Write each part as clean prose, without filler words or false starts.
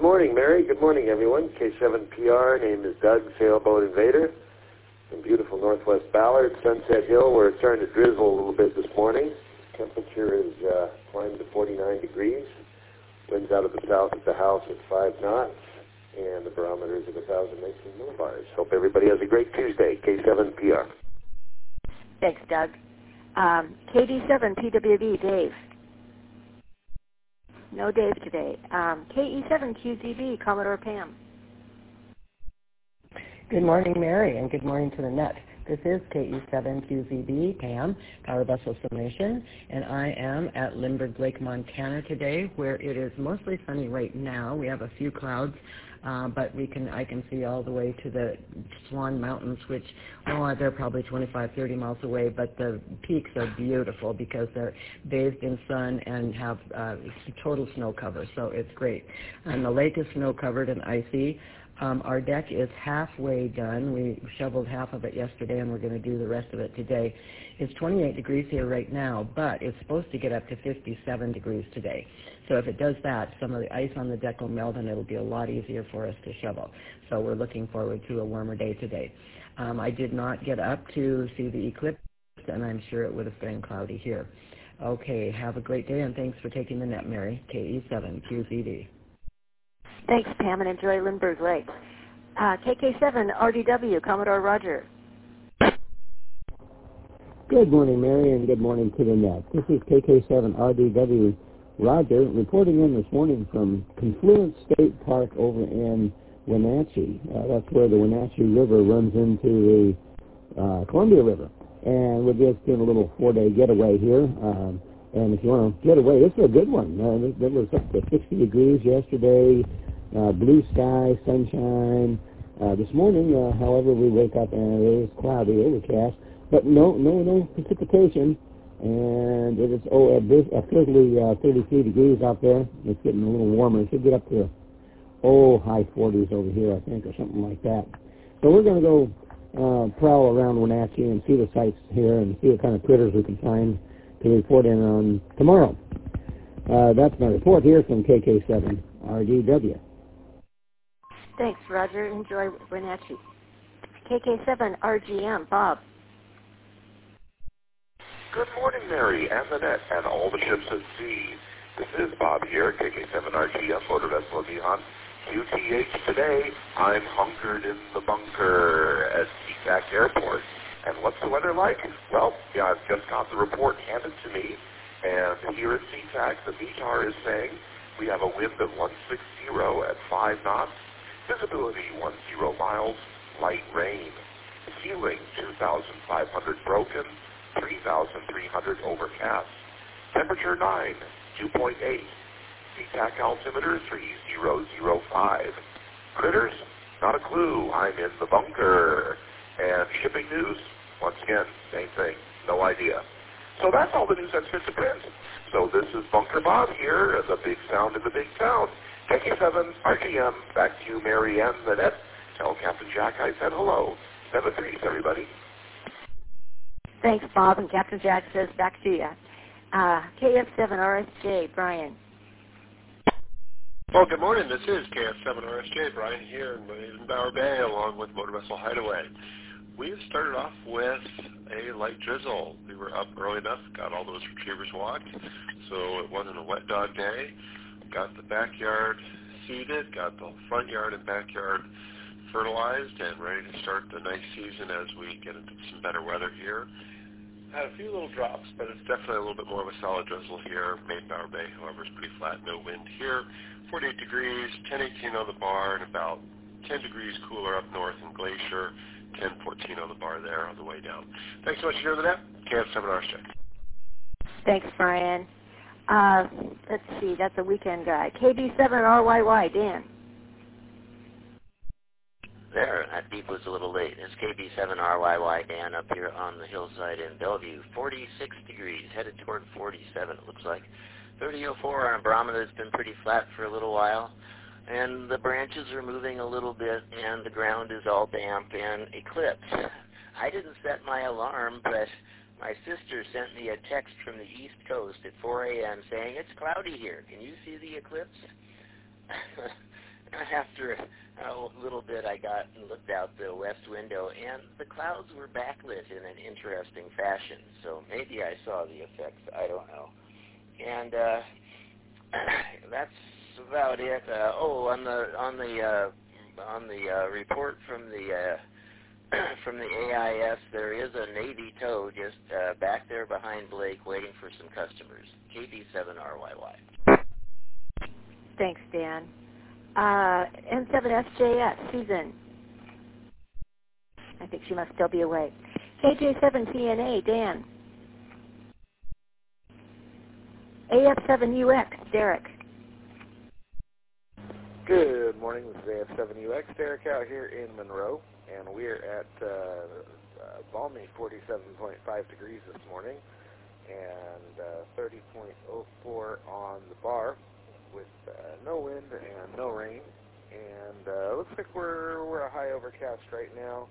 morning, Mary. Good morning, everyone. K7PR. Name is Doug, Sailboat Invader. In beautiful northwest Ballard, Sunset Hill, where it's starting to drizzle a little bit this morning. Temperature is climbed to 49 degrees. Winds out of the south at the house at 5 knots. And the barometer is at 1,019 millibars. Hope everybody has a great Tuesday. K7PR. Thanks, Doug. KD7 PWB, Dave. No Dave today. KE7 QZB, Commodore Pam. Good morning, Mary, and good morning to the net. This is KE7QZB, Pam, Power Vessel Summation, and I am at Lindbergh Lake, Montana today, where it is mostly sunny right now. We have a few clouds, but I can see all the way to the Swan Mountains, which, they're probably 25, 30 miles away, but the peaks are beautiful because they're bathed in sun and have total snow cover, so it's great. And the lake is snow-covered and icy. Our deck is halfway done. We shoveled half of it yesterday, and we're going to do the rest of it today. It's 28 degrees here right now, but it's supposed to get up to 57 degrees today. So if it does that, some of the ice on the deck will melt, and it'll be a lot easier for us to shovel. So we're looking forward to a warmer day today. I did not get up to see the eclipse, and I'm sure it would have been cloudy here. Okay, have a great day, and thanks for taking the net, Mary. KE7QZD. Thanks, Pam, and enjoy Lindbergh Lake. KK7 RDW, Commodore Roger. Good morning, Mary, and good morning to the net. This is KK7 RDW Roger reporting in this morning from Confluence State Park over in Wenatchee. That's where the Wenatchee River runs into the Columbia River. And we're just doing a little 4-day getaway here. And if you want to get away, this is a good one. It was up to 60 degrees yesterday. Blue sky, sunshine. This morning, however, we wake up and it is cloudy, overcast, but no precipitation. And it is officially 33 degrees out there. It's getting a little warmer. It should get up to high 40s over here, I think, or something like that. So we're going to go prowl around Wenatchee and see the sights here and see what kind of critters we can find to report in on tomorrow. That's my report here from KK7 RDW. Thanks, Roger. Enjoy Wenatchee. KK7 RGM, Bob. Good morning, Mary, and the net, and all the ships at sea. This is Bob here, KK7 RGM, Motor Vessel Beyond. QTH today. I'm hunkered in the bunker at SeaTac Airport. And what's the weather like? Well, I've just got the report handed to me, and here at SeaTac, the METAR is saying we have a wind of 160 at 5 knots, visibility 10 miles, light rain, ceiling 2,500 broken, 3,300 overcast, temperature 9, 2.8, SeaTac altimeter 3005. Critters? Not a clue. I'm in the bunker. And shipping news? Once again, same thing. No idea. So that's all the news that's fit to print. So this is Bunker Bob here, the big sound in the big town. KK7 RGM, back to you, Mary Ann the net. Tell Captain Jack I said hello. 7-3, everybody. Thanks, Bob, and Captain Jack says back to you. KF7 RSJ, Brian. Well, good morning. This is KF7 RSJ, Brian here in Bower Bay, along with Motor Vessel Hideaway. We started off with a light drizzle. We were up early enough, got all those retrievers walked, so it wasn't a wet dog day. Got the backyard seeded, got the front yard and backyard fertilized, and ready to start the nice season as we get into some better weather here. Had a few little drops, but it's definitely a little bit more of a solid drizzle here. Main Bower Bay, however, is pretty flat, no wind here. 48 degrees, 10-18 on the bar, and about 10 degrees cooler up north in Glacier, 10-14 on the bar there on the way down. Thanks so much for doing that. KF7 RSJ. Thanks, Brian. Let's see, that's a weekend guy. KB7RYY, Dan. There, that beep was a little late. It's KB7RYY, Dan, up here on the hillside in Bellevue. 46 degrees, headed toward 47, it looks like. 3004 on barometer has been pretty flat for a little while. And the branches are moving a little bit, and the ground is all damp and eclipse. I didn't set my alarm, but my sister sent me a text from the East Coast at 4 a.m. saying, it's cloudy here. Can you see the eclipse? after a little bit, I got and looked out the west window, and the clouds were backlit in an interesting fashion. So maybe I saw the effects. I don't know. And that's about it. On the report from the from the AIS, there is a Navy tow just back there behind Blake, waiting for some customers. KB7RYY. Thanks, Dan. N7FJS, Susan. I think she must still be awake. KJ7TNA, Dan. AF7UX, Derek. Good morning. This is AF7UX, Derek out here in Monroe, and we're at balmy 47.5 degrees this morning and 30.04 on the bar with no wind and no rain. And looks like we're a high overcast right now.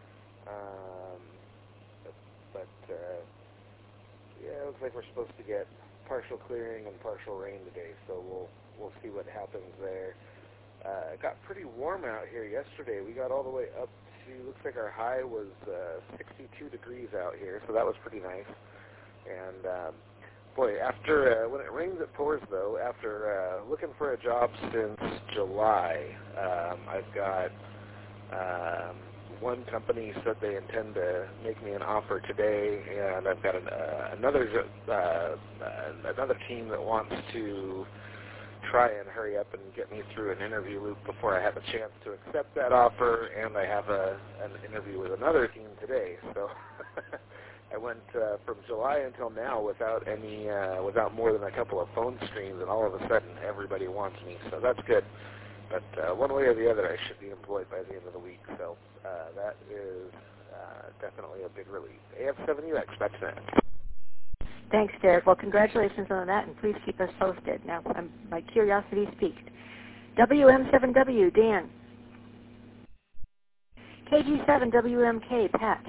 Yeah, it looks like we're supposed to get partial clearing and partial rain today, so we'll see what happens there. It got pretty warm out here yesterday. We got all the way up to, looks like our high was 62 degrees out here, so that was pretty nice. And boy, after when it rains, it pours, though. After looking for a job since July, I've got one company said they intend to make me an offer today, and I've got another team that wants to try and hurry up and get me through an interview loop before I have a chance to accept that offer, and I have an interview with another team today. So I went from July until now without more than a couple of phone screens, and all of a sudden everybody wants me, so that's good. But one way or the other, I should be employed by the end of the week, so that is definitely a big relief. AF7UX, that's that. Thanks, Derek. Well, congratulations on that, and please keep us posted. Now, my curiosity speaks. WM7W, Dan. KG7WMK, Pat.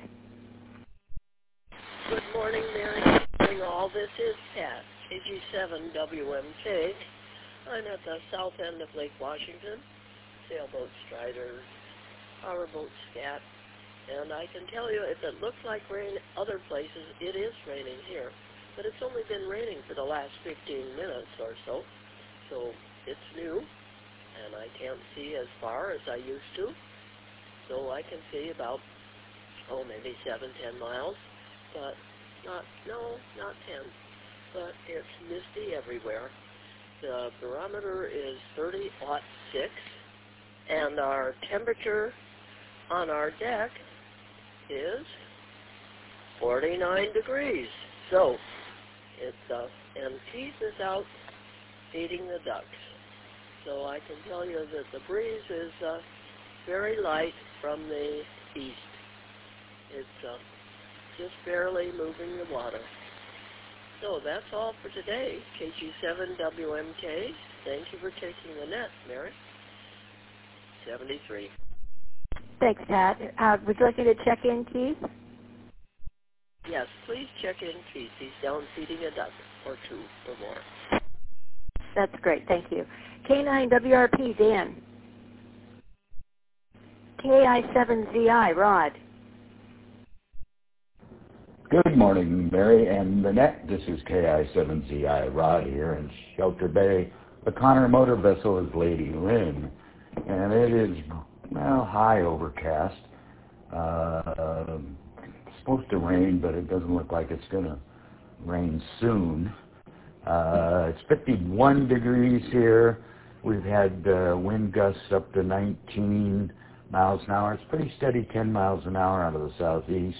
Good morning, Mary. Good morning, all. This is Pat, KG7WMK. I'm at the south end of Lake Washington, sailboat striders, powerboat scat, and I can tell you, if it looks like rain other places, it is raining here. But it's only been raining for the last 15 minutes or so, so it's new, and I can't see as far as I used to. So I can see about, maybe 7-10 miles, but not 10. But it's misty everywhere. The barometer is 30.6, and our temperature on our deck is 49 degrees. So it's and Keith is out feeding the ducks. So I can tell you that the breeze is very light from the east. It's just barely moving the water. So that's all for today. KG7WMK. Thank you for taking the net, Mary. 73. Thanks, Pat. Would you like me to check in, Keith? Yes, please check in, Keith. He's down feeding a duck or two or more. That's great. Thank you. K9WRP, Dan. KI7ZI, Rod. Good morning, Mary and Lynette. This is KI7ZI Rod here in Shelter Bay. The Connor motor vessel is Lady Lynn, and it is, high overcast. It's supposed to rain, but it doesn't look like it's going to rain soon. It's 51 degrees here. We've had wind gusts up to 19 miles an hour. It's pretty steady, 10 miles an hour out of the southeast.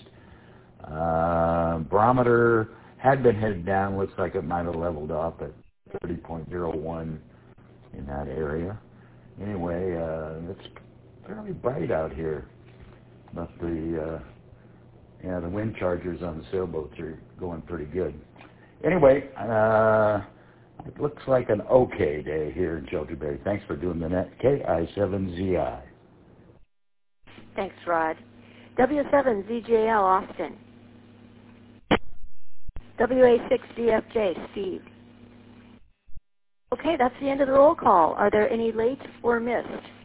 Barometer had been headed down. Looks like it might have leveled off at 30.01 in that area. Anyway, it's fairly bright out here. But the wind chargers on the sailboats are going pretty good. Anyway, it looks like an okay day here in Shelter Bay. Thanks for doing the net. KI7ZI. Thanks, Rod. W7ZJL, Austin. WA6DFJ, Steve. Okay, that's the end of the roll call. Are there any late or missed?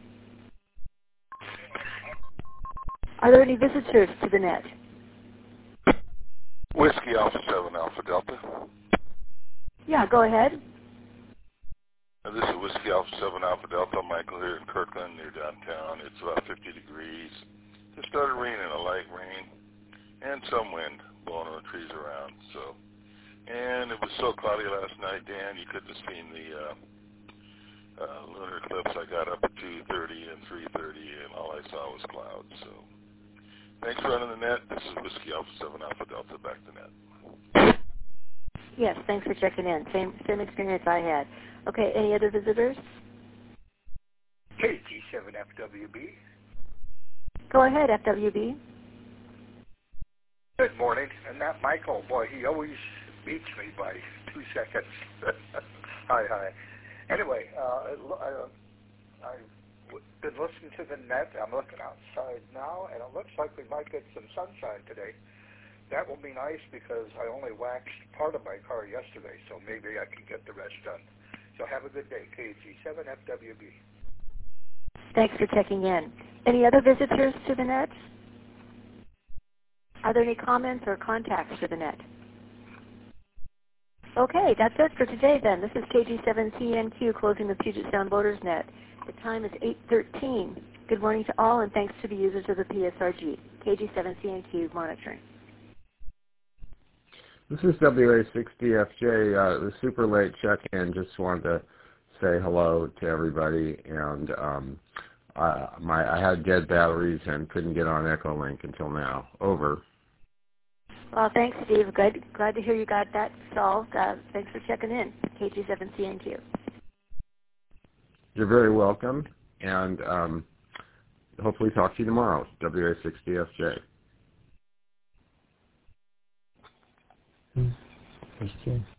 Are there any visitors to the net? Whiskey Alpha 7 Alpha Delta. Yeah, go ahead. This is Whiskey Alpha 7 Alpha Delta. Michael here in Kirkland near downtown. It's about 50 degrees. It started raining, a light rain, and some wind blowing the trees around. And it was so cloudy last night, Dan, you couldn't have seen the lunar eclipse. I got up at 2:30 and 3:30, and all I saw was clouds. So thanks for running the net. This is Whiskey Alpha 7 Alpha Delta, back to net. Yes, thanks for checking in. Same experience I had. Okay, any other visitors? KG7FWB. Go ahead, FWB. Good morning. And that Michael, boy, he always beats me by 2 seconds. Hi. Anyway, I've been listening to the net. I'm looking outside now, and it looks like we might get some sunshine today. That will be nice because I only waxed part of my car yesterday, so maybe I can get the rest done. So have a good day, KG7FWB. Thanks for checking in. Any other visitors to the net? Are there any comments or contacts to the net? Okay, that's it for today then. This is KG7CNQ closing the Puget Sound Voters Net. The time is 8:13. Good morning to all, and thanks to the users of the PSRG. KG7CNQ monitoring. This is WA60FJ, the super late check-in. Just wanted to say hello to everybody, and I had dead batteries and couldn't get on Echolink until now. Over. Well, thanks, Steve. Glad to hear you got that solved. Thanks for checking in, KG7CNQ. You're very welcome, and hopefully talk to you tomorrow. WA60FJ. That's true.